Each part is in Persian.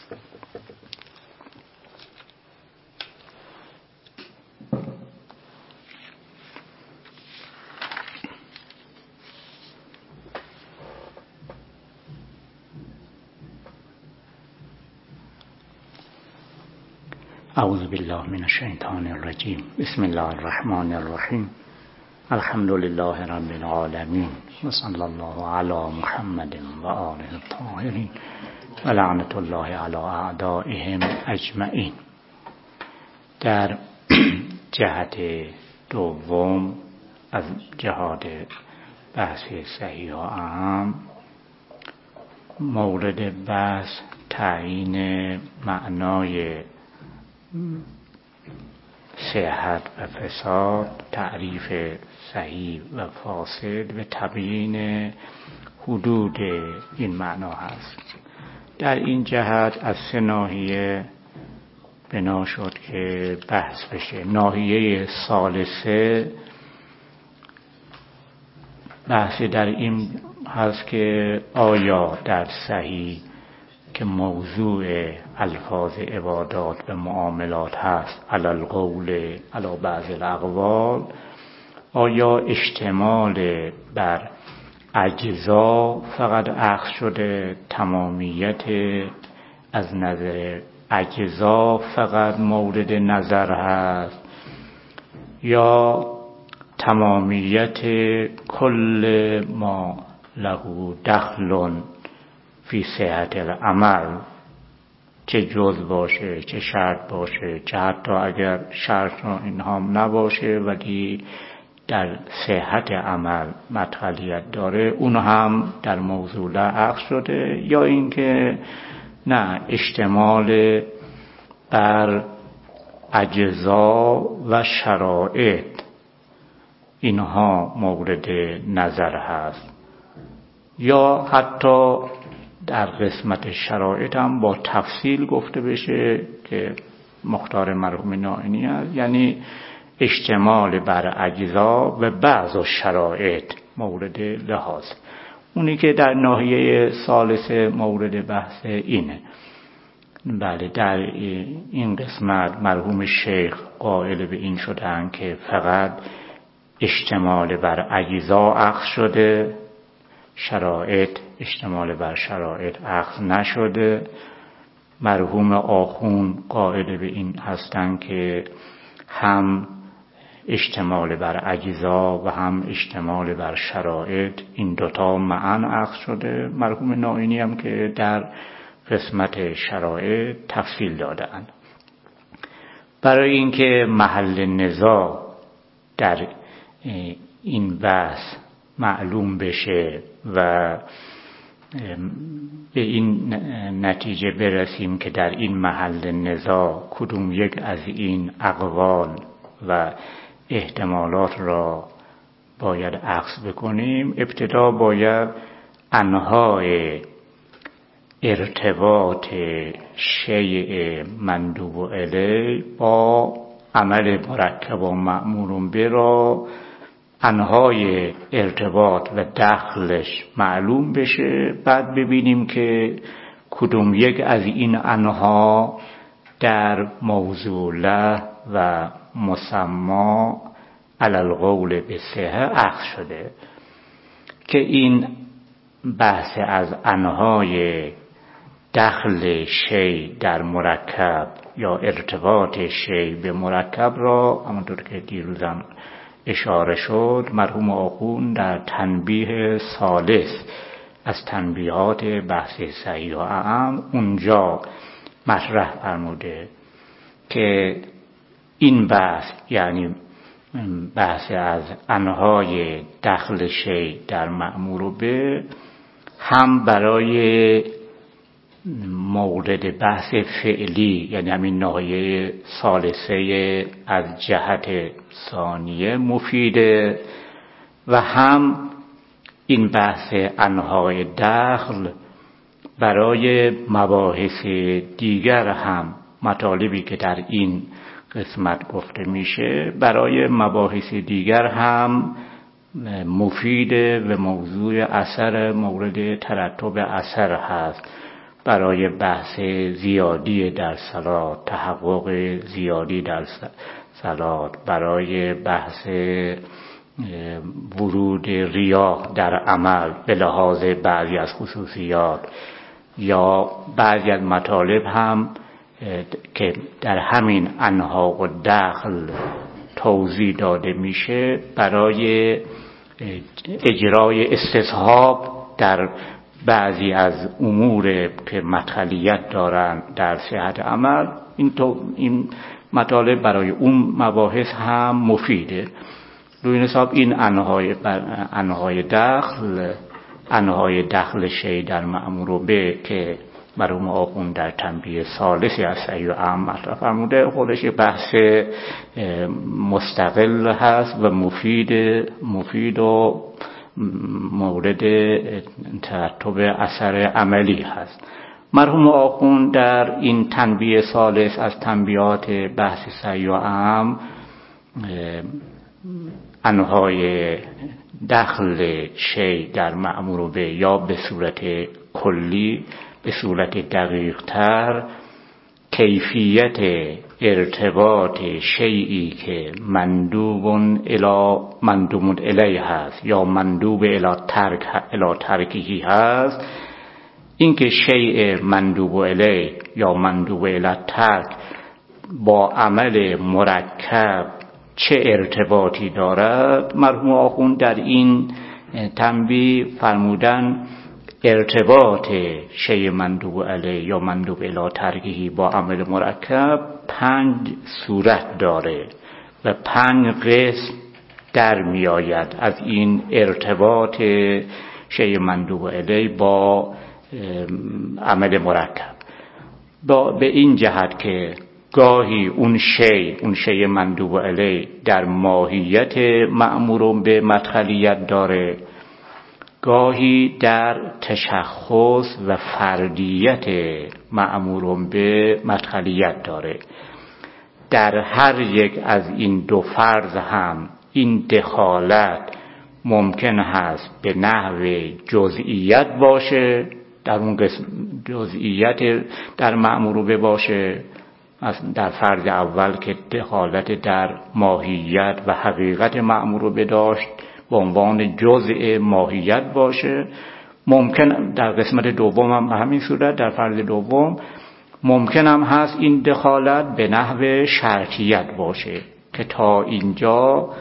اعوذ بالله من الشیطان الرجیم. بسم الله الرحمن الرحیم. الحمد لله رب العالمین و صلی الله علی محمد و آله الطاهرین و لعنت الله علی اعدائهم اجمعین. در جهت دوم از جهات بحث صحیح و اهم، مورد بحث تعیین معنای صحت و فساد، تعریف صحیح و فاسد و تبیین حدود این معنا هست. در این جهت از 3 ناحیه بنا شد که بحث بشه. ناحیه ثالثه بحث در این هست که آیا در صحیح که موضوع الفاظ عبادات و معاملات هست، علی القول علی بعض الاقوال، آیا اشتمال بر اجزا فقط اخذ شده، تمامیت از نظر اجزا فقط مورد نظر هست، یا تمامیت کل ما له دخل فی صحت العمل، چه جز باشه، چه شرط باشه، چه حتی اگر شرط اینها هم نباشه ولی در صحت عمل مدخلیت داره، اون هم در موضوع اخذ شده، یا اینکه نه، اشتمال بر اجزا و شرایط اینها مورد نظر هست، یا حتی در قسمت شرایط هم با تفصیل گفته بشه که مختار مرحوم نائینی است، یعنی اشتمال بر اجزا و بعض شرایط مورد لحاظ. اونی که در ناحیه ثالثه مورد بحث اینه. بله، در این قسمت مرحوم شیخ قائل به این شدن که فقط اشتمال بر اجزا اخذ شده، شرایط اشتمال بر شرایط اخذ نشده. مرحوم آخون قائل به این هستند که هم اشتمال بر اجزا و هم اشتمال بر شرایط این دوتا معا اخذ شده. مرحوم نائینی هم که در قسمت شرایط تفصیل دادند. برای اینکه محل نزاع در این بحث معلوم بشه و به این نتیجه برسیم که در این محل نزاع کدوم یک از این اقوال و احتمالات را باید اخذ بکنیم، ابتدا باید انواع ارتباط شیء مندوب الیه با عمل مرکب و مأمور به را انهای ارتباط و دخلش معلوم بشه. بعد ببینیم که کدوم یک از این انها در موضوع له و مسمى علی القول بصحه اخذ شده، که این بحث از انهای دخل شی در مرکب یا ارتباط شی به مرکب را همونطور که دیروزم اشاره شد، مرحوم آخون در تنبیه ثالث از تنبیهات بحث صحیح و اعم اونجا مطرح فرموده که این بحث، یعنی بحث از انهای دخل شی در مأمور به، هم برای مورد بحث فعلی، یعنی همین ناحیه ثالثه از جهت ثانیه مفیده، و هم این بحث انهای دخل برای مباحث دیگر هم، مطالبی که در این قسمت گفته میشه برای مباحث دیگر هم مفیده و موضوع اثر مورد ترتب اثر هست. برای بحث زیادی در صلات، تحقق زیادی در صلات، برای بحث ورود ریاح در عمل به لحاظ بعضی از خصوصیات یا بعضی از مطالب هم که در همین انحاء و دخل توضیح داده میشه برای اجرای استصحاب در بعضی از امور که مدخلیت دارن در صحت عمل. این مطالب برای اون مباحث هم مفیده. روی این حساب این انحای دخل شیء در مأمور به که مرحوم آخوند در تنبیه ثالثی از صحیح و عام مطرح فرموده، خودش بحث مستقل هست و مفید و مورد ترتب اثر عملی هست. مرحوم آخوند در این تنبیه ثالث از تنبیهات بحث صحیح و عام انهای دخل شیء در مأمور به یا به صورت کلی به صورت دقیق تر کیفیت ارتباط شیئی که مندوب الیه هست یا مندوب الی ترکهی هست، این که شیء مندوب الیه یا مندوب الی ترک با عمل مرکب چه ارتباطی دارد. مرحوم آخوند در این تنبیه فرمودن ارتباط شیء مندوب الیه یا مندوب الی ترکهی با عمل مرکب 5 صورت داره و 5 قسم در می آید از این ارتباط شیء مندوب الیه با عمل مرکب. به این جهت که گاهی اون شیء مندوب الیه در ماهیت مأمور به مدخلیت داره، گاهی در تشخص و فردیت مأمور به مدخلیت داره. در هر یک از این دو فرض هم این دخالت ممکن هست به نحو جزئیت باشه، در اون قسم جزئیت در مأمور به باشه، در فرض اول که دخالت در ماهیت و حقیقت مأمور به داشت به عنوان جزء ماهیت باشه. ممکن در قسمت دوم هم به همین صورت، در فرض دوم ممکن هم هست این دخالت به نحو شرطیت باشه که تا اینجا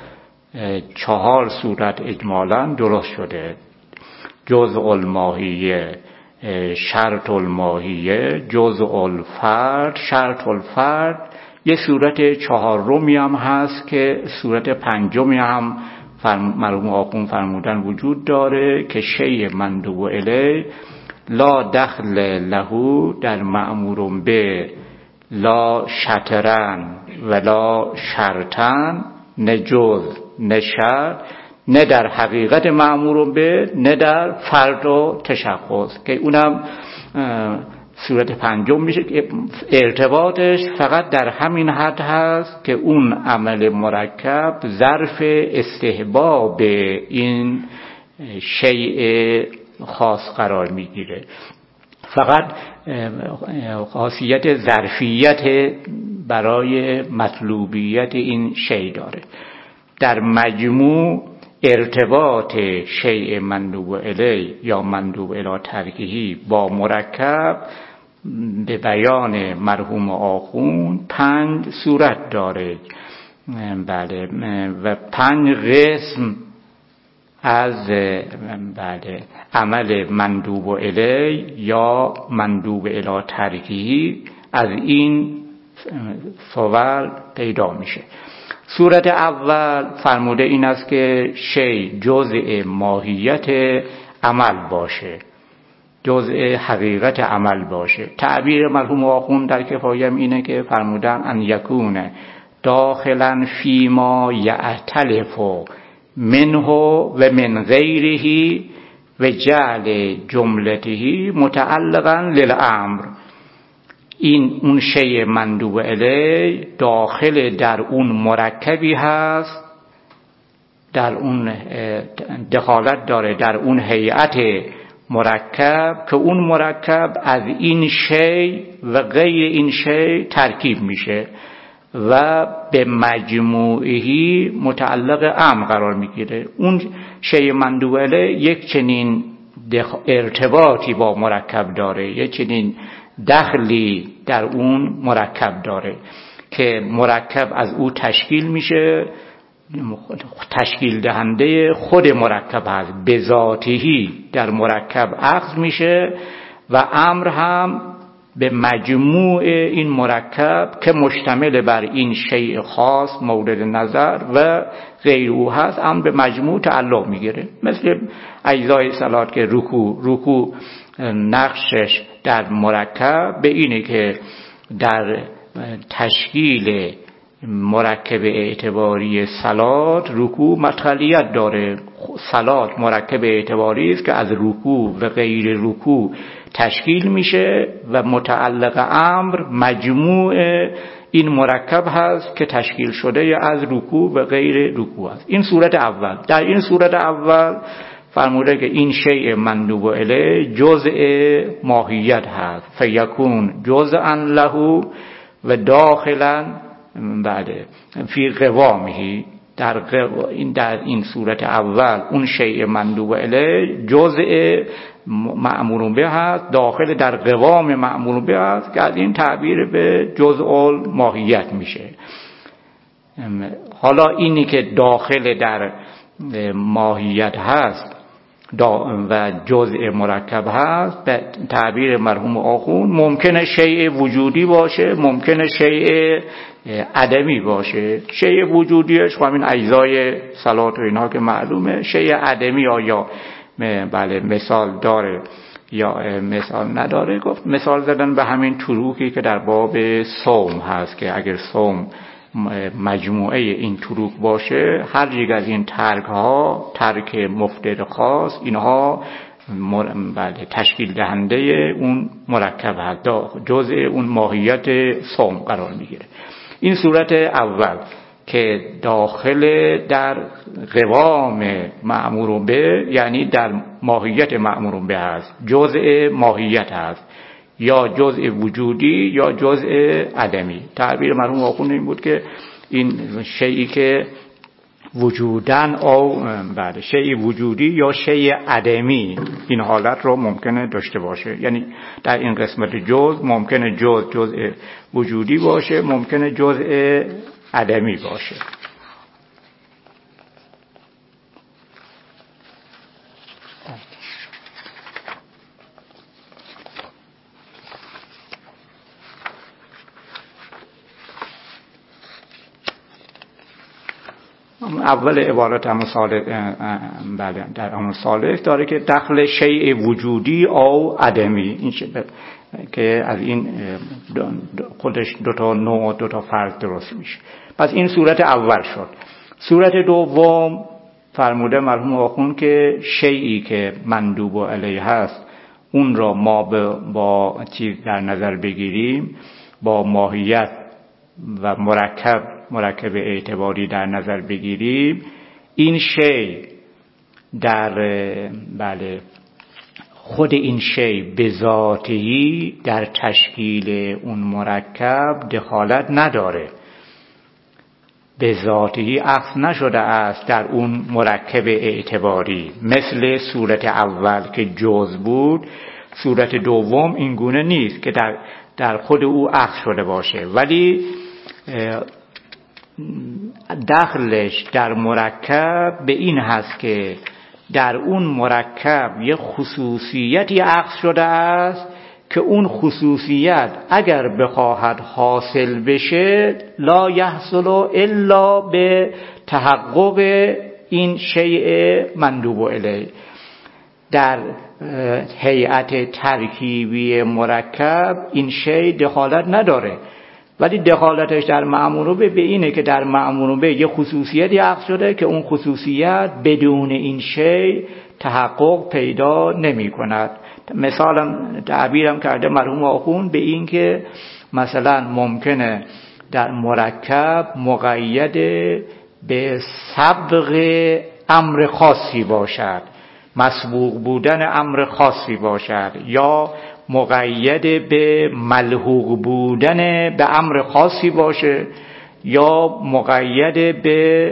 4 صورت اجمالاً درست شده: جزء الماهیه، شرط الماهیه، جزء الفرد، شرط الفرد. یه صورت 4می هم هست که صورت 5می هم مرحوم آخوند فرمودن وجود داره که شیء مندوب الیه لا دخل له در مأمور به لا شطرن ولا شرطن، نه جز نه شرط، نه در حقیقت مأمور به نه در فرد و تشخص، که اونم صورت 5 میشه که ارتباطش فقط در همین حد هست که اون عمل مرکب ظرف استحباب این شیء خاص قرار میگیره. فقط خاصیت ظرفیت برای مطلوبیت این شیء داره. در مجموع ارتباط شیء مندوب الیه یا مندوب الی ترکهی با مرکب به بیان مرحوم آخوند 5 صورت داره. بله، و 5 قسم از عمل مندوب الیه یا مندوب الی ترکهی از این صور پیدا میشه. صورت اول فرموده این است که شیء جزء ماهیت عمل باشه، جزء حقیقت عمل باشه. تعبیر مرحوم آخوند در کفایم اینه که فرمودن ان یکون داخلا فیما یعتلف منه و من غیره و جعل جملته متعلقا للامر. این اون شیء مندوب الیه داخل در اون مرکبی هست، در اون دخالت داره در اون هیئت مرکب که اون مرکب از این شی و غیر این شی ترکیب میشه و به مجموعهی متعلق امر قرار میگیره. اون شی مندوب الیه یک چنین ارتباطی با مرکب داره، یک چنین دخلی در اون مرکب داره که مرکب از او تشکیل میشه، تشکیل دهنده خود مرکب هست، به ذاتهی در مرکب اخذ میشه و امر هم به مجموع این مرکب که مشتمل بر این شیء خاص مورد نظر و غیر او هست، امر به مجموع تعلق میگیره. مثل اجزای صلات که رکوع نقشش در مرکب به اینه که در تشکیل مرکب اعتباری صلات رکوع مدخلیت داره. صلات مرکب اعتباری است که از رکوع و غیر رکوع تشکیل میشه و متعلق امر مجموع این مرکب هست که تشکیل شده از رکوع و غیر رکوع است. این صورت اول. در این صورت اول فرموده که این شیء مندوب الیه جزء ماهیت هست، فیکون جزءا له و داخلا بله فی قوامه. در این صورت اول اون شیء مندوب الیه جزء مأمور به هست، داخل در قوام مأمور به هست که از این تعبیر به جزء الماهیت میشه. حالا اینی که داخل در ماهیت هست و جزء مرکب هست به تعبیر مرحوم آخوند ممکنه شیء وجودی باشه، ممکنه شیء عدمی باشه. شیء وجودیش همین اجزای صلات و اینها که معلومه. شیء عدمی یا بله مثال داره یا مثال نداره. گفت مثال زدن به همین تروکی که در باب صوم هست که اگر صوم مجموعه این تروک باشه، هر یک از این ترک ها، ترک مفطر خاص، اینها بله تشکیل دهنده اون مرکب هست، جزء اون ماهیت صوم قرار میگیره. این صورت اول که داخل در قوام مأمور به، یعنی در ماهیت مأمور به هست، جزء ماهیت هست، یا جزء وجودی یا جزء عدمی. تعبیر مرحوم آخوند این بود که این شیئی که وجودن او بله شیء وجودی یا شیء عدمی این حالت رو ممکنه داشته باشه. یعنی در این قسمت جزء ممکنه جزء وجودی باشه، ممکنه جزء عدمی باشه. اول عبارت همون سالک بله در همون سالک داره که دخل شیء وجودی او عدمی، این که از این خودش دوتا نوع دوتا فرد درست میشه. پس این صورت اول شد. صورت دوم فرموده مرحوم آخوند که شیئی که مندوب الیه هست اون را ما با چیز در نظر بگیریم، با ماهیت و مرکب اعتباری در نظر بگیریم، این شی در بله خود این شی به ذاتی در تشکیل اون مرکب دخالت نداره، به ذاتی اخذ نشده است در اون مرکب اعتباری. مثل صورت اول که جزء بود، صورت دوم این گونه نیست که در خود او اخذ شده باشه، ولی دخلش در مرکب به این هست که در اون مرکب یه خصوصیتی اخذ شده است که اون خصوصیت اگر بخواهد حاصل بشه لا یحصل الا به تحقق این شیء مندوب الیه. در هیئت ترکیبی مرکب این شیء دخالت نداره، ولی دخالتش در مأمور به اینه که در مأمور به یه خصوصیتی اخذ شده که اون خصوصیت بدون این شیء تحقق پیدا نمی کند. مثلا تعبیرم کرده مرحوم آخوند به این که مثلا ممکنه در مرکب مقید به سبق امر خاصی باشد، مسبوق بودن امر خاصی باشد یا مقید به ملحوق بودن به امر خاصی باشه یا مقید به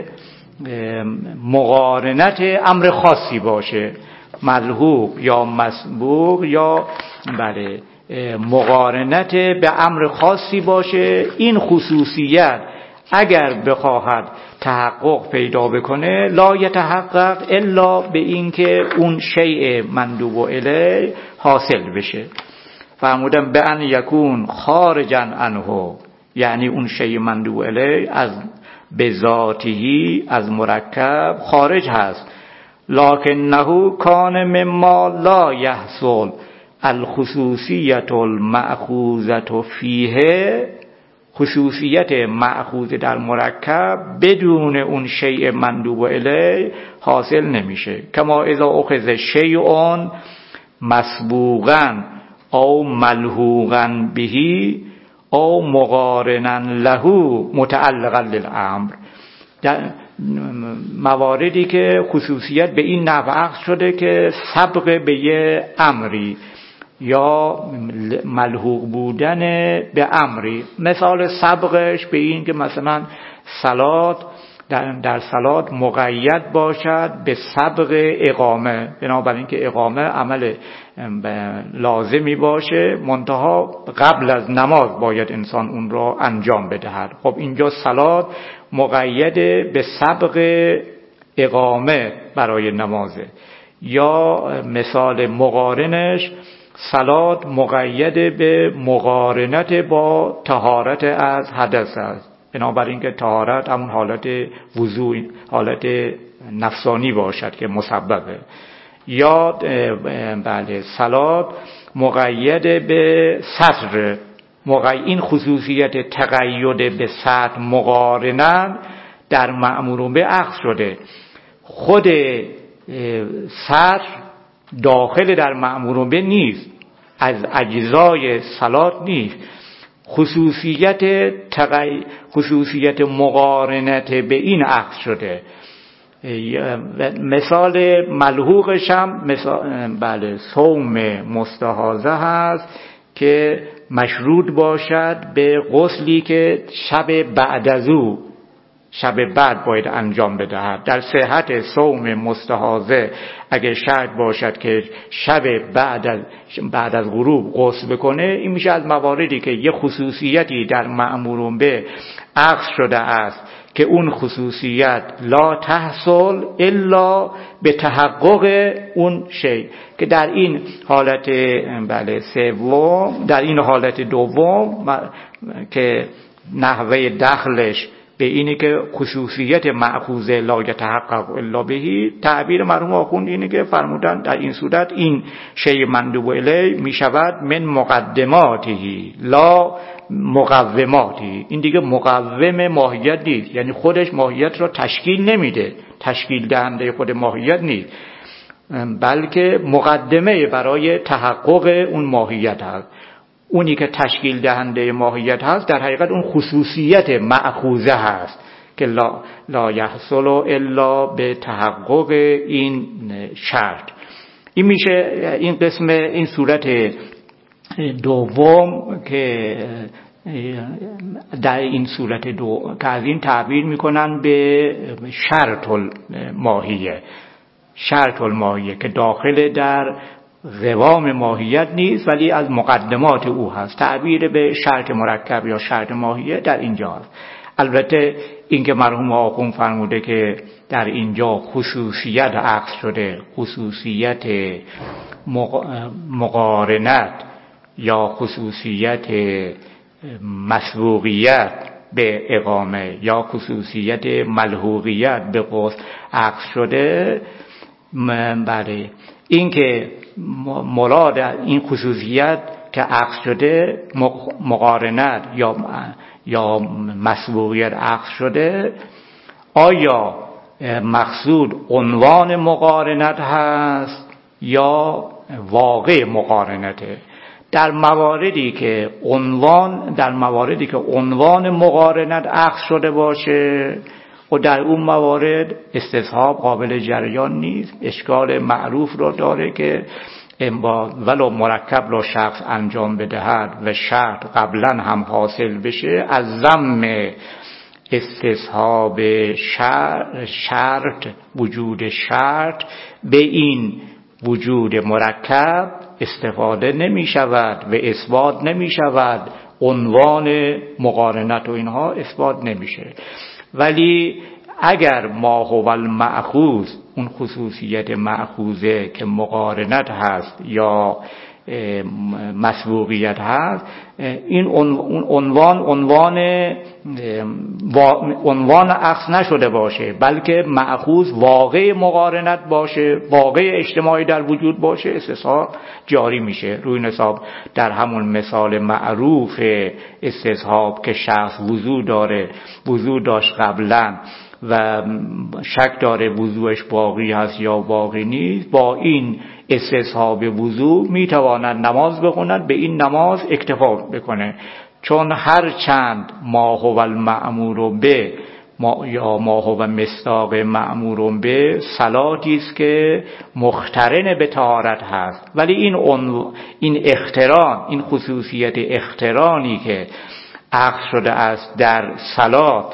مقارنت امر خاصی باشه، ملحوق یا مسبوق یا بله مقارنت به امر خاصی باشه. این خصوصیت اگر بخواهد تحقق پیدا بکنه لا یتحقق الا به این که اون شیء مندوب الیه حاصل بشه. فرمودن به ان یکون خارجا عنه، یعنی اون شیء مندوب الیه از به ذاتی از مرکب خارج هست. لکنه کان مما لا یحصل الخصوصیت المأخوذة فیه، خصوصیت مأخوذ در مرکب بدون اون شیء مندوب الیه حاصل نمیشه. کما اذا اخذ شیء مسبوقا او ملحوقا به او مقارنا له متعلقا للامر، در مواردی که خصوصیت به این نحو اخذ شده که سبق به یه امری یا ملحوق بودن به امری. مثال سبقش به این که مثلا صلات در صلات مقید باشد به سبق اقامه، بنابراین که اقامه عمل لازمی باشه منتها قبل از نماز باید انسان اون را انجام بدهد. خب اینجا صلات مقید به سبق اقامه برای نمازه. یا مثال مقارنش صلات مقید به مقارنت با طهارت از حدث است، بنابراین که طهارت همون حالت وضوء، حالت نفسانی باشد که مسببه. یا بله صلات مقید به سطر، این خصوصیت تقید به سطر مقارنن در مأمور به اخذ شده. خود سطر داخل در مأمور به نیست، از اجزای صلات نیست. خصوصیت مقارنت به این اخذ شده. مثال ملحوقش هم بله صوم مستحاضه هست که مشروط باشد به غسلی که شب بعد از او، شب بعد باید انجام بدهد. در صحت صوم مستحاضه اگر شرط باشد که شب بعد از غروب غسل بکنه، این میشه از مواردی که یه خصوصیتی در مأمور به اخذ شده است که اون خصوصیت لا تحصل الا به تحقق اون شی، که در این حالت بله سوم، در این حالت دوم که نحوه دخلش به اینی که خصوصیت مأخوذ لا یتحقق الا بهی، تعبیر مرحوم آخوند اینه که فرمودن در این صورت این شیء مندوب الیه می شود من مقدماتی لا مقوماتی. این دیگه مقوم ماهیت نیست، یعنی خودش ماهیت را تشکیل نمیده، تشکیل دهنده خود ماهیت نیست، بلکه مقدمه برای تحقق اون ماهیت هست. اونی که تشکیل دهنده ماهیت هست در حقیقت اون خصوصیت مأخوذه هست که لا یحصل الا به تحقق این شرط. این میشه این قسم، این صورت دوم که در این صورت دو که از این تعبیر میکنن به شرط الماهیه، شرط الماهیه که داخل در قوام ماهیت نیست ولی از مقدمات او هست. تعبیر به شرط مرکب یا شرط ماهیه در اینجا هست. البته این که مرحوم آخوند فرموده که در اینجا خصوصیت عکس شده، خصوصیت مقارنت یا خصوصیت مسبوقیت به اقامه یا خصوصیت ملحوقیت به غسل عکس شده، بله این که مراد این خصوصیت که عکس شده مقارنت یا مسبوقیت عکس شده، آیا مقصود عنوان مقارنت هست یا واقع مقارنته؟ در مواردی که عنوان مقارنت عکس شده باشه، و در اون موارد استصحاب قابل جریان نیست، اشکال معروف رو داره که ولو مرکب را شخص انجام بدهد و شرط قبلا هم حاصل بشه، از ضم استصحاب شرط وجود شرط به این وجود مرکب استفاده نمی شود و اثبات نمی شود، عنوان مقارنت و اینها اثبات نمیشه. ولی اگر ما هو المأخوذ، اون خصوصیت مأخوذه که مقارنت هست یا مسبوقیت هست، این عنوان اخذ نشده باشه، بلکه مأخوذ واقع مقارنت باشه، واقع اجتماعی در وجود باشه، استصحاب جاری میشه. روی این حساب در همون مثال معروف استصحاب که شخص وضو داشت قبلا و شک داره وضوش باقی هست یا باقی نیست، با این استصحاب وضو میتواند نماز بخوند، به این نماز اکتفا بکنه، چون هر چند ما هو المأمور به یا ما هو مصداق مأمور به صلاتی است که مقترن به طهارت هست. ولی این اقتران، این خصوصیت اقترانی که اخذ شده است در صلات،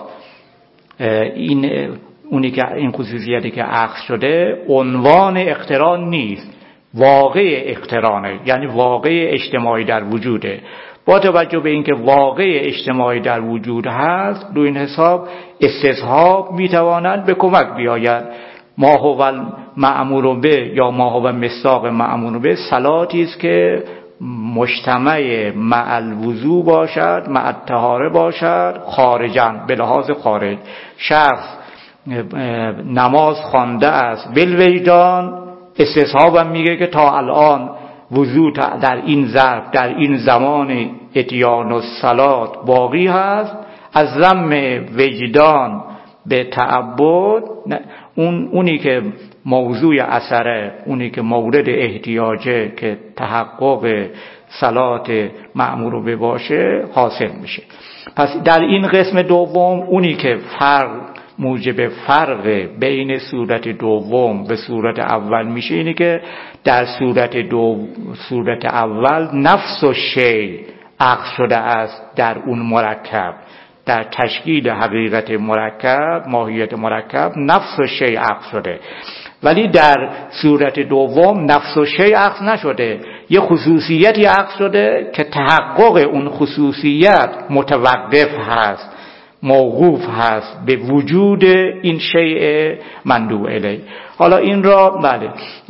این خصوصیتی که اخذ شده عنوان اقتران نیست، واقع اقترانه، یعنی واقع اجتماعی در وجوده. با توجه به اینکه واقع اجتماعی در وجود هست، دو این حساب استصحاب میتواند به کمک بیاید. ما هو مأمور به یا ما هو مصداق مأمور به صلاتی است که مجتمع مع الوضو باشد، مع الطهاره باشد، خارجاً به لحاظ خارج. شخص نماز خوانده است بالوجدان، استصحابم میگه که تا الان وضو در این ظرف، در این زمان اتیان الصلات باقی هست، از ضم وجدان به تعبد، اونی که موضوع اثره، اونی که مورد احتیاجه که تحقق صلات مأمور به باشه حاصل میشه. پس در این قسم دوم، اونی که موجب فرق بین صورت دوم و صورت اول میشه اینه که در صورت اول نفس و شی اخذ شده است در اون مرکب، در تشکیل حقیقت مرکب، ماهیت مرکب نفس و شی اخذ شده. ولی در صورت دوم نفس و شی اخذ نشده، یه خصوصیتی اخذ شده که تحقق اون خصوصیت متوقف هست، موقوف هست به وجود این شیء مندوب الیه. حالا این را بله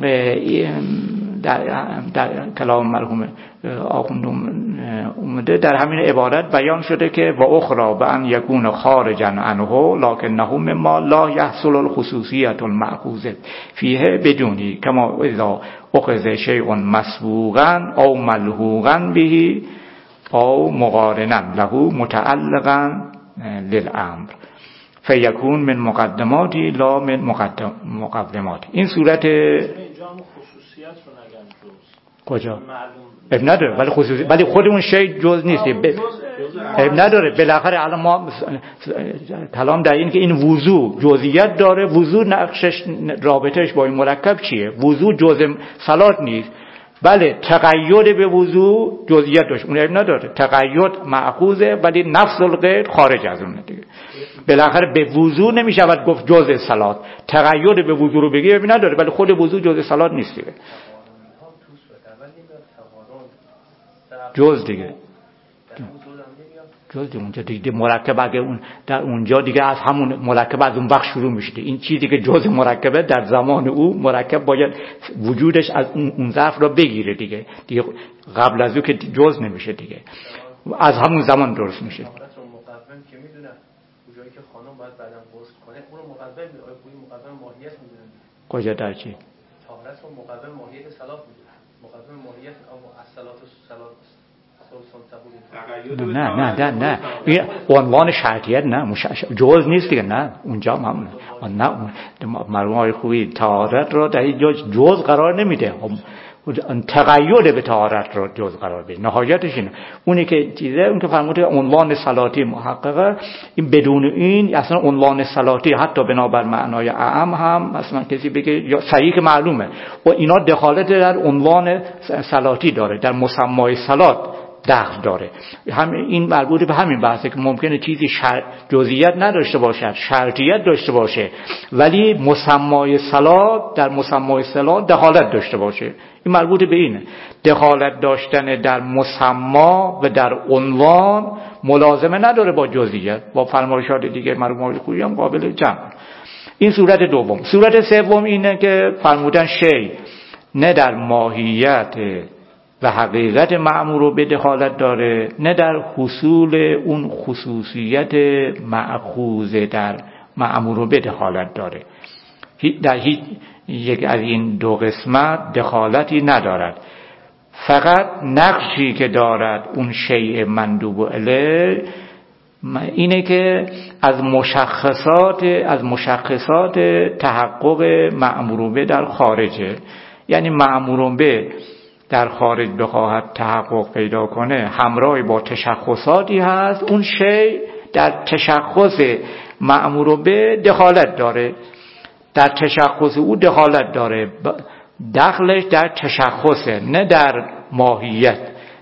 در کلام مرحوم آخوند اومده، در همین عبارت بیان شده که و اخرى بان یکون خارجا عنه لکنه مما لا یحصل الخصوصیت المأخوذه فیه بدونی کما اذا اخذ شیء مسبوقا او ملحوقا به او مقارنا له متعلقا للامر فیکون من مقدماتی لا من مقدماتی. این صورت اینجا هم خصوصیت رو نگم جز کجا اب نداره، ولی خصوصی، ولی خود اون شی جز نیست، اب نداره. بالاخره الان ما کلام در این که این وضو جزئیات داره، وضو نقشش رابطهش با این مرکب چیه؟ وضو جزء صلات نیست، بله تقید به وضو جزئیات داشت، اون اب نداره، تقید مأخوذه ولی نفس القید خارج از اون دیگه. بالاخره به وضو نمیشود گفت جزء صلات، تقید به وضو رو بگی اب نداره، ولی خود وضو جزء صلات نیست دیگه، جز دیگه، جز دیگه. اونجا دیگه مرکب اگه اون در اونجا دیگه از همون مرکب از اون وقت شروع میشه. این چیزی که جز مرکبه در زمان او مرکب باید وجودش از اون ظرف را بگیره دیگه قبل از او که جز نمیشه دیگه، از همون زمان درست میشه. مقدم که میدونه اونجایی که خانم باید بعداً غسل کنه، اون رو مقدم میدونه، اون مقدم ماهیت میدونه. کجا در چی؟ طهارت رو مقدم ماهیت صلات میدونه. مقدم ماهیت اما الصلات نه این عنوان شرطیت نه، جوز نیست دیگه، نه اونجا هم نه مرحوم آقای خوبی طهارت را در اینجا جوز قرار نمیده، تقید به طهارت رو جز قرار بده. نهایتش اینه. اونی که چیزه، اون که فرموده عنوان صلاتی محققه، این بدون این اصلا عنوان صلاتی حتی بنابر معنای اعم هم مثلا کسی بگه یا صحیح که معلومه و اینا دخالت در عنوان صلاتی داره، در مسمای صلات دخل داره. هم این مربوط به همین بحثه که ممکنه چیزی جزئیات نداشته باشه، شرطیت داشته باشه، ولی مسمای صلات در مسمای صلات دخالت داشته باشه. این مربوط به اینه. دخالت داشتن در مسما و در عنوان ملازمه نداره با جزئیات. با فرمایشات دیگه مرحوم خویی هم قابل جمع. این صورت دوم. صورت سوم اینه که فرمودن شی نه در ماهیت و حقیقت مأمور به دخالت داره، نه در حصول اون خصوصیت مأخوذ در مأمور به دخالت داره. در هیچ یک از این دو قسمت دخالتی ندارد. فقط نقشی که دارد اون شیء مندوب الیه اینه که از مشخصات تحقق مأمور به در خارجه. یعنی مأمور به در خارج بخواهد تحقق پیدا کنه همراه با تشخصاتی هست، اون شی در تشخص مأمور به دخالت داره، در تشخص او دخالت داره، دخلش در تشخصه نه در ماهیت.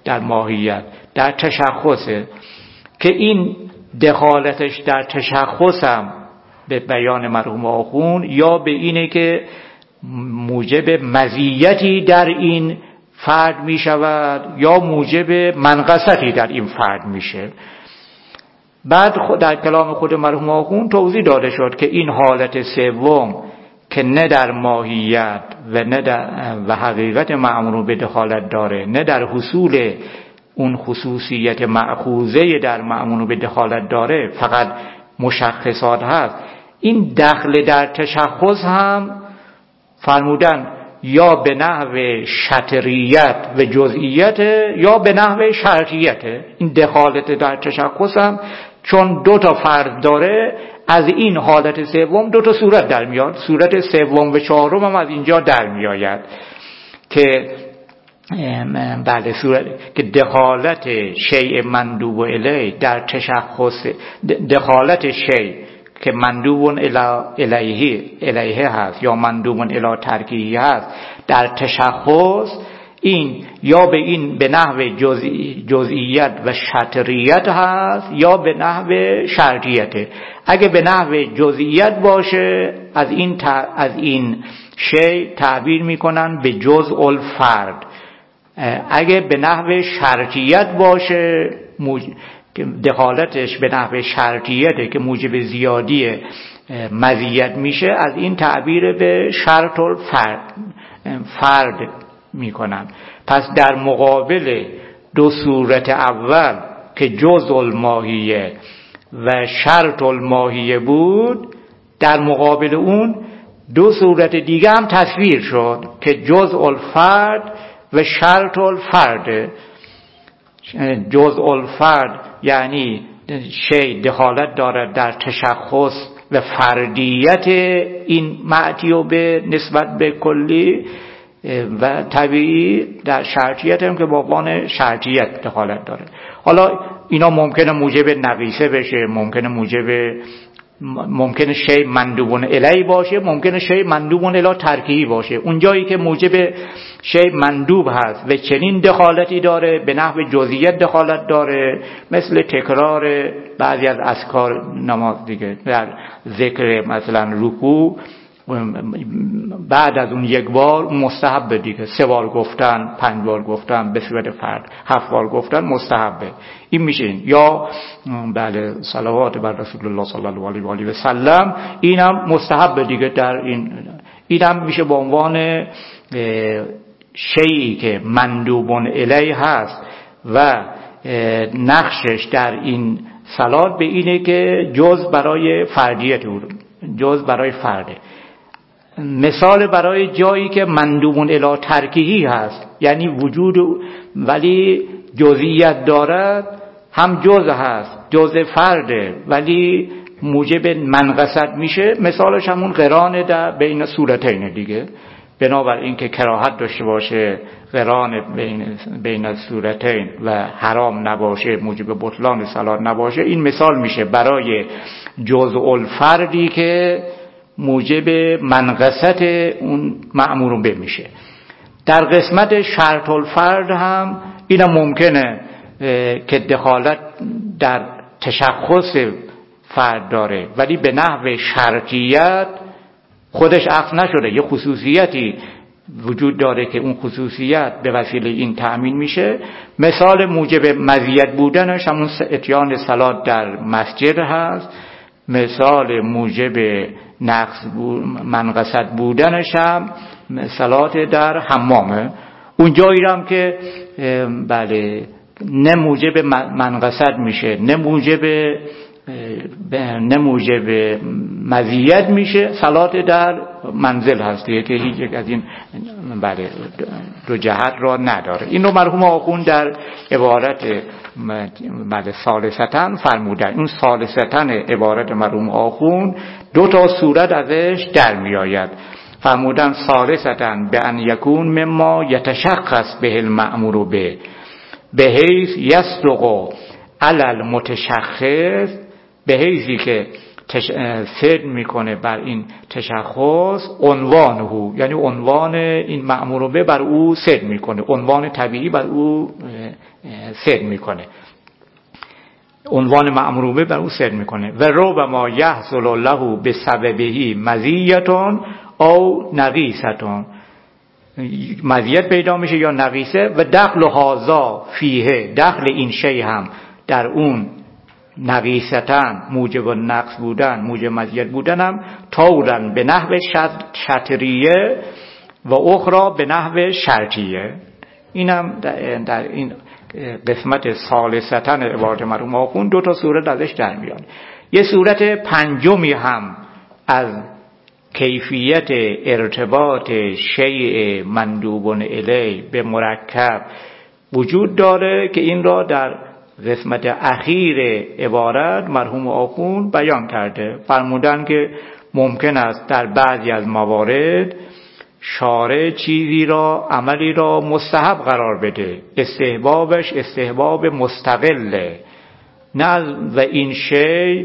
در تشخصه که این دخالتش در تشخصم به بیان مرحوم آخون یا به اینه که موجب مزیتی در این فرد می شود یا موجب منقصتی در این فرد میشه. بعد در کلام خود مرحوم آخون توضیح داده شد که این حالت سوم که نه در ماهیت و حقیقت مأمور به دخالت داره، نه در حصول اون خصوصیت مأخوذه در مأمور به دخالت داره، فقط مشخصات هست. این دخل در تشخص هم فرمودن یا به نحو شطریت و جزئیت یا به نحو شرطیت. این دخالت در تشخص هم چون دو تا فرد داره، از این حالت سوم دو تا صورت در میاد. صورت سوم و چهارم هم از اینجا در میآید که بله، صورت که دخالت شیء مندوب الیه در تشخص، دخالت شیء که مندوب الیه هست یا مندوب الی ترکیه هست در تشخص، این یا به این به نحو جزئیت و شطریت هست یا به نحو شرطیت. اگه به نحو جزئیت باشه از این شی تعبیر میکنن به جزء الفرد. اگه به نحو شرطیت باشه که دخالتش به نحو شرطیته که موجب زیادی مزیت میشه، از این تعبیر به شرط الفرد میکنن. پس در مقابل دو صورت اول که جزء الماهیه و شرط الماهیه بود، در مقابل اون دو صورت دیگه هم تصویر شد که جزء الفرد و شرط الفرد. جزء الفرد یعنی شی دخالت دارد در تشخص و فردیت این معتیو به نسبت به کلی، و طبیعی در شرطیت هم که با عنوان شرطیت دخالت داره. حالا اینا ممکنه موجب نقیصه بشه، ممکنه شی مندوبون الی باشه، ممکنه شی مندوبون الی ترکیبی باشه. اون جایی که موجب شی مندوب هست و چنین دخالتی داره، به نحو جزئیت دخالت داره، مثل تکرار بعضی از اذکار نماز دیگه، در ذکر مثلا رکوع بعد از اون یک بار مستحب دیگه، 3 بار گفتن، 5 بار گفتن به صورت فرد، 7 بار گفتن مستحبه. این میشه این. یا بله صلوات بر رسول الله صلی الله علیه و آله و سلم، اینم مستحب دیگه. در اینم میشه به عنوان شیئی که مندوبون الیه هست و نقشش در این صلات به اینه که جز برای فردیت او، جز برای فرده. مثال برای جایی که مندوبون الی ترکیهی هست، یعنی وجود ولی جزئیت دارد، هم جزء هست، جزء فرده ولی موجب منقصت میشه. مثالش همون قران در بین صورتین دیگه، بنابراین که کراهت داشته باشه، قران بین الصورتین و حرام نباشه، موجب بطلان صلات نباشه، این مثال میشه برای جزء الفردی که موجب منقصت اون مأمور به میشه. در قسمت شرط الفرد هم اینم ممکنه که دخالت در تشخص فرد داره، ولی به نحو شرطیت خودش عقد نشده، یه خصوصیتی وجود داره که اون خصوصیت به وسیله این تأمین میشه. مثال موجب مزیت بودنش همون اتیان صلات در مسجد هست، مثال موجب نقص منقصت بودنش هم صلات در حمامه. اون جایی هم که بله نه موجب منقصت میشه نه موجب مزیت میشه، صلات در منزل هستیه که هیچ یک از این بله دو جهت را نداره. این رو مرحوم آخوند در عبارت بله ثالثتن فرمودن. اون ثالثتن عبارت مرحوم آخوند دو تا صورت ازش در میآید. فرمودن ثالثتن به ان یکون مما یتشخص به المأمور به حیث یصدق علی المتشخص، به حیثی که صدق میکنه بر این تشخص عنوانه، یعنی عنوان این مأمور به بر او صدق میکنه، عنوان طبیعی بر او صدق میکنه، عنوان مأمور به بر او صدق میکنه. و ربما یحصل له بسببه مزیتون او نقیصتون، مزیت پیدا میشه یا نقیصه. و دخل هذا فیه، دخل این شی هم در اون نقیصتن موجب نقص بودن، موجب مزیت بودن هم طورن به نحو شطریه و اخرى به نحو شرطیه. اینم در این قسمت ثالثتن عبارت مرحوم آخوند دو تا صورت ازش در میاد. یه صورت پنجمی هم از کیفیت ارتباط شیء مندوب الیه به مرکب وجود داره که این را در قسمت اخیر عبارت مرحوم آخوند بیان کرده. فرمودن که ممکن است در بعضی از موارد شارع چیزی را، عملی را مستحب قرار بده، استحبابش استحباب مستقله، نه و این شی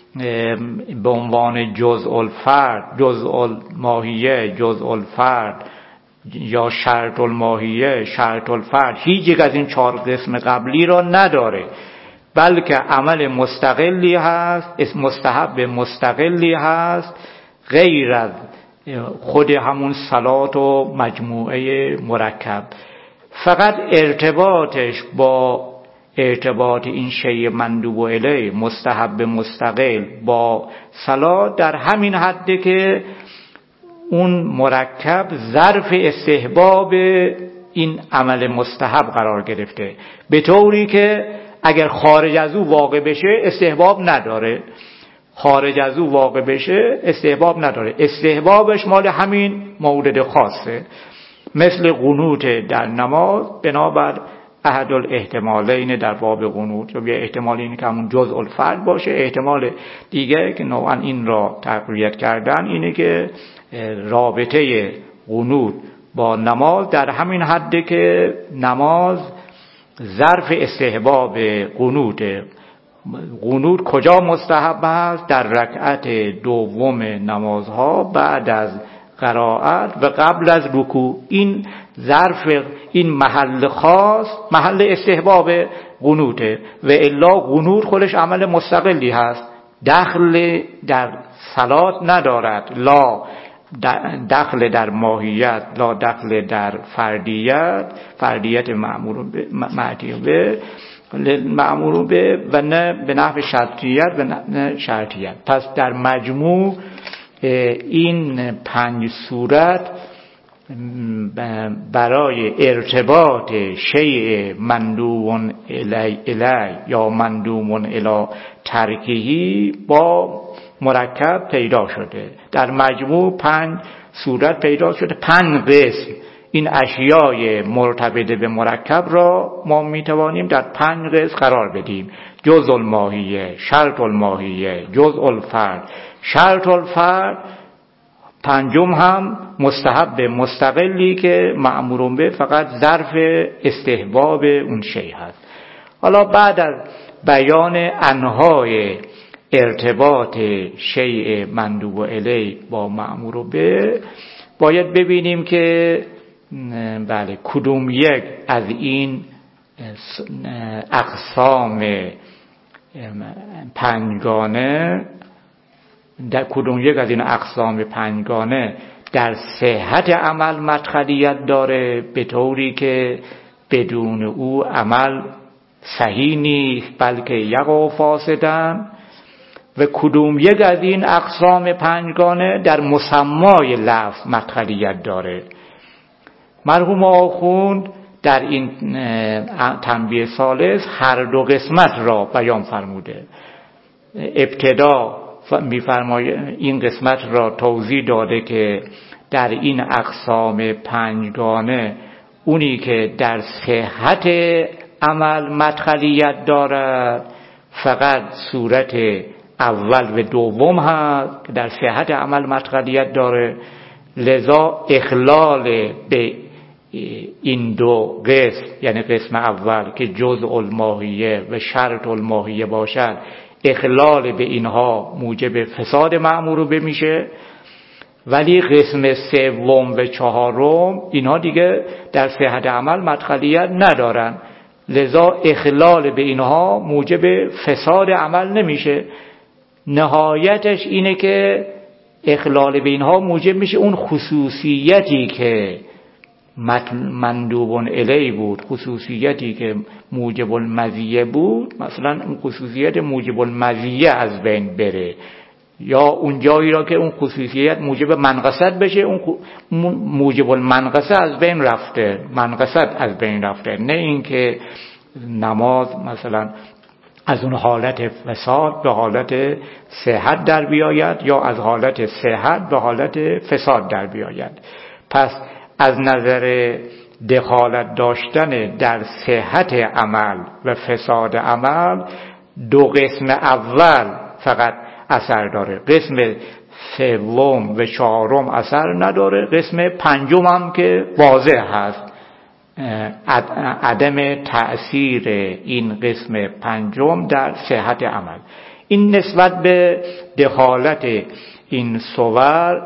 به عنوان جزء الفرد، جزء الماهیه، جزء الفرد یا شرط الماهیه، شرط الفرد هیچ یک از این چهار قسم قبلی را نداره، بلکه عمل مستقلی هست، مستحب مستقلی هست، غیر از خود همون صلات و مجموعه مرکب. فقط ارتباطش با ارتباط این شیء مندوب الیه مستحب مستقل با صلات در همین حده که اون مرکب ظرف استحباب این عمل مستحب قرار گرفته، به طوری که اگر خارج از او واقع بشه استحباب نداره، خارج از او واقع بشه استحباب نداره، استحبابش مال همین مورد خاصه، مثل قنوت در نماز بنابر احد الاحتمالین در باب قنوت، یا احتمال اینه که همون جزء الفرد باشه، احتمال دیگه که نوعا این را تقویت کردن اینه که رابطه قنوت با نماز در همین حده که نماز ظرف استحباب قنوت. قنوت کجا مستحب است؟ در رکعت دوم نمازها بعد از قرائت و قبل از رکوع. این ظرف، این محل خاص محل استحباب قنوته، و الا قنوت خودش عمل مستقلی هست، دخل در صلات ندارد، لا دخل در ماهیت، لا دخل در فردیت مأمور به و نه به نحو شرطیت و نه شرطیت. پس در مجموع این 5 صورت برای ارتباط شیء مندوب الی یا مندوب الی ترکیهی با مرکب پیدا شده. در مجموع 5 صورت پیدا شده، 5 قسم. این اشیای مرتبط به مرکب را ما میتوانیم در 5 قسم قرار بدیم: جزء الماهیه، شرط الماهیه، جزء الفرد، شرط الفرد. پنجم هم مستحب مستقلی که مأمور به فقط ظرف استحباب اون شیء هست. حالا بعد از بیان انواع ارتباط شیء مندوب الیه با مأمور به، باید ببینیم که بله کدوم یک از این اقسام پنجگانه در صحت عمل مدخلیت داره، به طوری که بدون او عمل صحیح نیست بلکه یقع فاسدن، و کدوم یک از این اقسام پنجگانه در مسمای لفظ مدخلیت داره. مرحوم آخوند در این تنبیه ثالث هر دو قسمت را بیان فرموده. ابتدا می‌فرماید این قسمت را توضیح داده که در این اقسام پنجگانه اونی که در صحت عمل مدخلیت دارد فقط صورت اول و دوم هست که در صحت عمل مدخلیت داره، لذا اخلال به این دو قسم، یعنی قسم اول که جزء الماهیه و شرط الماهیه باشد، اخلال به اینها موجب فساد مأمور به میشه، ولی قسم سوم و چهارم اینها دیگه در صحت عمل مدخلیت ندارن، لذا اخلال به اینها موجب فساد عمل نمیشه. نهایتش اینه که اخلال به اینها موجب میشه اون خصوصیتی که مندوب الیه بود، خصوصیتی که موجب المزیه بود، مثلا اون خصوصیت موجب المزیه از بین بره، یا اون جایی را که اون خصوصیت موجب منقصت بشه اون موجب المنقصه از بین رفته، منقصت از بین رفته، نه اینکه نماز مثلا از اون حالت فساد به حالت صحت در بیاید یا از حالت صحت به حالت فساد در بیاید. پس از نظر دخالت داشتن در صحت عمل و فساد عمل دو قسم اول فقط اثر داره، قسم سوم و چهارم اثر نداره، قسم پنجم هم که واضح هست عدم تأثیر این قسم پنجم در صحت عمل. این نسبت به دخالت این صور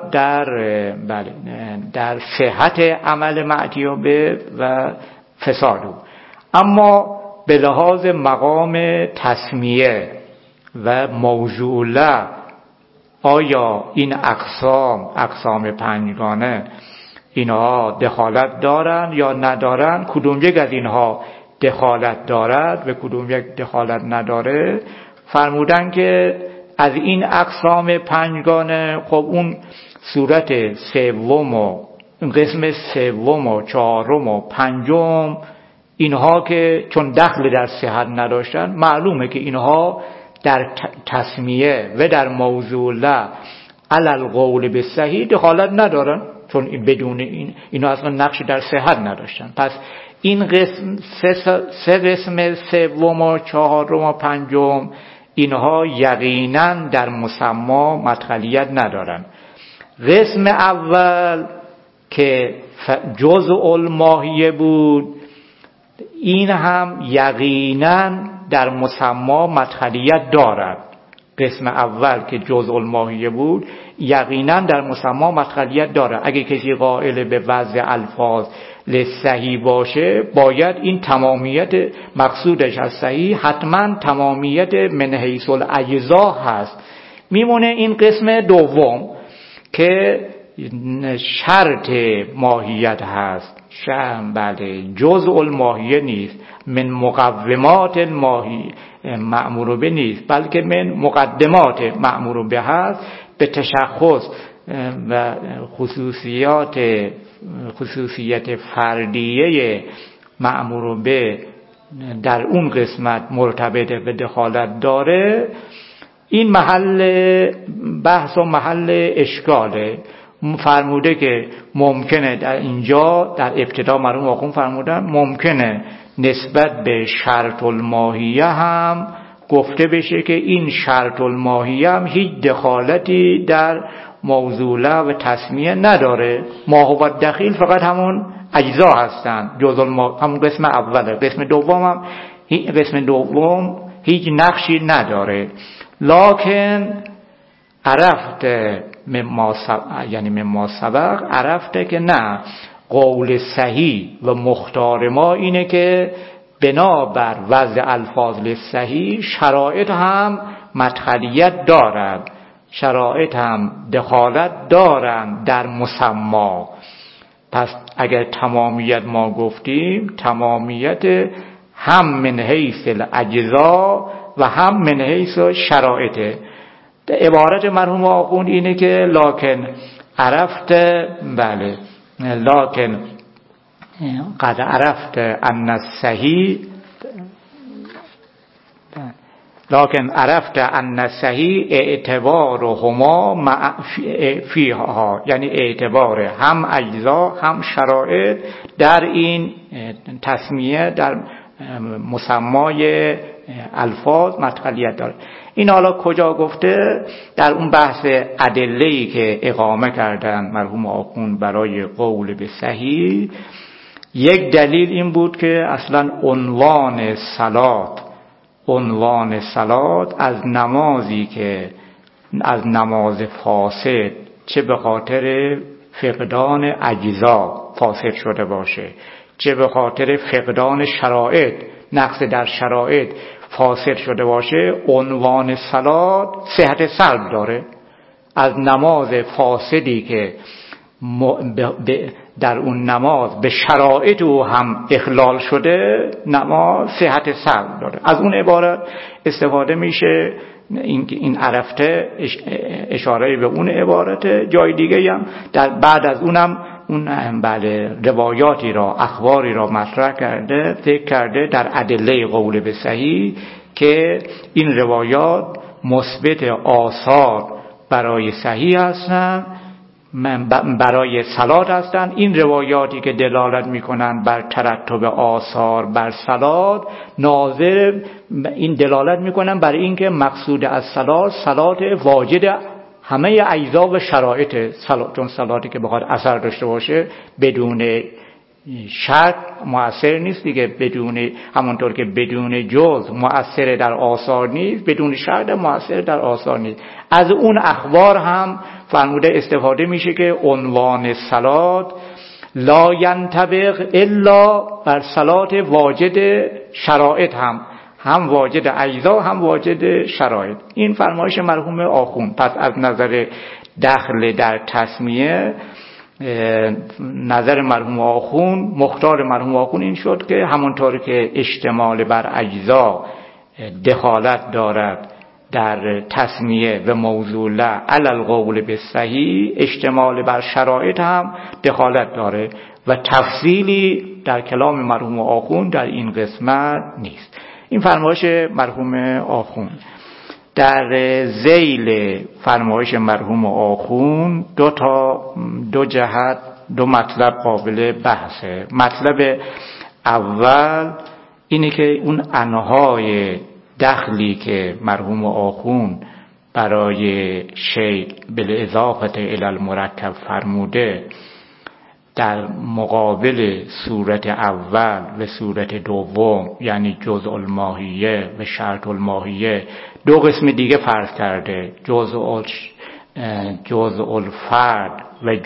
در صحت عمل معتیابه و فساد. اما به لحاظ مقام تسمیه و موضوعه، آیا این اقسام پنجگانه اینها دخالت دارن یا ندارن؟ کدوم یک از اینها دخالت دارد و کدوم یک دخالت نداره؟ فرمودن که از این اقسام پنجگانه خب اون صورت سوم و قسم سوم و چهارم و پنجم اینها که چون دخل در صحت نداشتن، معلومه که اینها در تسمیه و در موضوعه علی القول به صحیح دخالت ندارن، چون بدون اینا اصلا نقش در صحت نداشتن. پس این قسم سه قسم سوم و چهارم و پنجم اینها یقینا در مسما مدخلیت ندارن. قسم اول که جزء الماهیه بود این هم یقینا در مسما مدخلیت دارد. قسم اول که جزء الماهیه بود یقینا در مسما مدخلیت داره. اگه کسی قائل به وضع الفاظ لصحیح باشه، باید این تمامیت مقصودش از صحیح حتما تمامیت من حیث الاجزا هست. میمونه این قسم دوم که شرط ماهیت هست، بله جزء الماهیه نیست، من مقومات ماهی مأمور به نیست، بلکه من مقدمات مأمور به هست. به تشخص و خصوصیت فردیه مأمور به در اون قسمت مرتبط به دخالت داره. این محل بحث و محل اشکاله. فرموده که ممکنه در اینجا در ابتدا مرحوم آخوند فرمودن ممکنه نسبت به شرط الماهیه هم گفته بشه که این شرط الماهیه هم هیچ دخالتی در موصوله و تسمیه نداره. ما هو دخیل فقط همون اجزا هستن، همون قسم اوله. قسم دوم هیچ نقشی نداره. لکن عرفت یعنی مما سبق، عرفته که نه، قول صحیح و مختار ما اینه که بنابر وضع الفاظ صحیح شرایط هم مدخلیت دارد، شرایط هم دخالت دارند در مسما. پس اگر تمامیت ما گفتیم، تمامیت هم من حیث الاجزا و هم من حیث شرایط. عبارت مرحوم آخوند اینه که لکن عرفت، بله، لکن قد عرفت ان الصحیح، لکن عرفت ان الصحیح اعتبارهما فیها، یعنی اعتبار هم اجزا هم شرایط در این تسمیه، در مسمای الفاظ مدخلیت داره. این حالا کجا گفته؟ در اون بحث ادله‌ای که اقامه کردن مرحوم آخوند برای قول به صحیح. یک دلیل این بود که اصلا عنوان صلات از نمازی که از نماز فاسد، چه به خاطر فقدان اجزا فاسد شده باشه، چه به خاطر فقدان شرایط، نقص در شرایط فاسد شده باشه، عنوان صلات صحت سلب داره. از نماز فاسدی که در اون نماز به شرایط او هم اخلال شده، نماز صحت سلب داره. از اون عبارت استفاده میشه. این عرفته اشاره به اون عبارته. جای دیگه هم در بعد از اونم اون بله روایاتی را، اخباری را مطرح کرده، ذکر کرده در ادله قول به صحیح که این روایات مثبت آثار برای صحیح هستند، برای صلات هستند. این روایاتی که دلالت میکنن بر ترتب آثار بر صلات، ناظر این دلالت میکنن بر اینکه مقصود از صلات واجد همه اجزا و شرایط صلات، چون صلاتی که بخواد اثر داشته باشه بدون شرط مؤثر نیست دیگه، بدون، همونطور که بدون جز مؤثر در آثار نیست، بدون شرط مؤثر در آثار نیست. از اون اخبار هم فرموده استفاده میشه که عنوان صلات لا ینطبق الا بر صلات واجد شرایط، هم واجد اجزا هم واجد شرایط. این فرمایش مرحوم آخوند. پس از نظر دخل در تسمیه، نظر مرحوم آخوند، مختار مرحوم آخوند این شد که همونطور که اشتمال بر اجزا دخالت دارد در تسمیه و موصوله علی القول بالصحیح، اشتمال بر شرایط هم دخالت داره و تفصیلی در کلام مرحوم آخوند در این قسمت نیست. این فرمایش مرحوم آخوند. در ذیل فرمایش مرحوم آخوند دو جهت، دو مطلب قابل بحثه. مطلب اول اینه که اون انهای دخلی که مرحوم آخوند برای شیء بالاضافه الی المرکب فرموده، در مقابل صورت اول و صورت دوم، یعنی جزء الماهیه و شرط الماهیه، دو قسم دیگه فرض کرده، جزء الفرد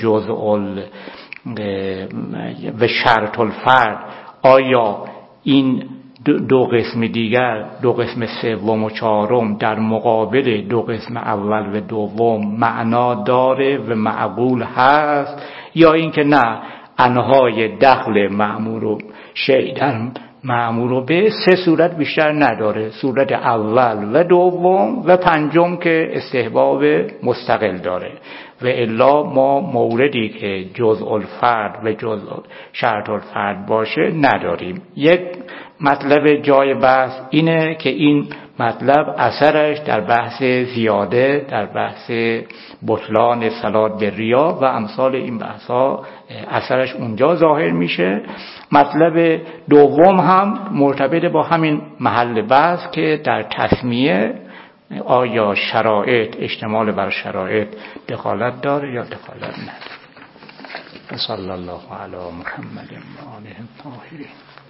و شرط الفرد. آیا این دو قسم دیگر، دو قسم سوم و چهارم، در مقابل دو قسم اول و دوم معنا داره و معقول هست، یا اینکه نه، انهای دخل مأمور و شیء در مأمور به سه صورت بیشتر نداره، صورت اول و دوم و پنجم که استحباب مستقل داره. و الا ما موردی که جزء الفرد و جزء شرط الفرد باشه نداریم. یک مطلب جای بحث اینه که این مطلب اثرش در بحث زیاده، در بحث بطلان صلات به ریا و امثال این بحثا اثرش اونجا ظاهر میشه. مطلب دوم هم مرتبط با همین محل بحث که در تسمیه آیا شرایط اشتمال بر شرایط دخالت داره یا دخالت نداره. صلی الله علی محمد و آله الطاهرین.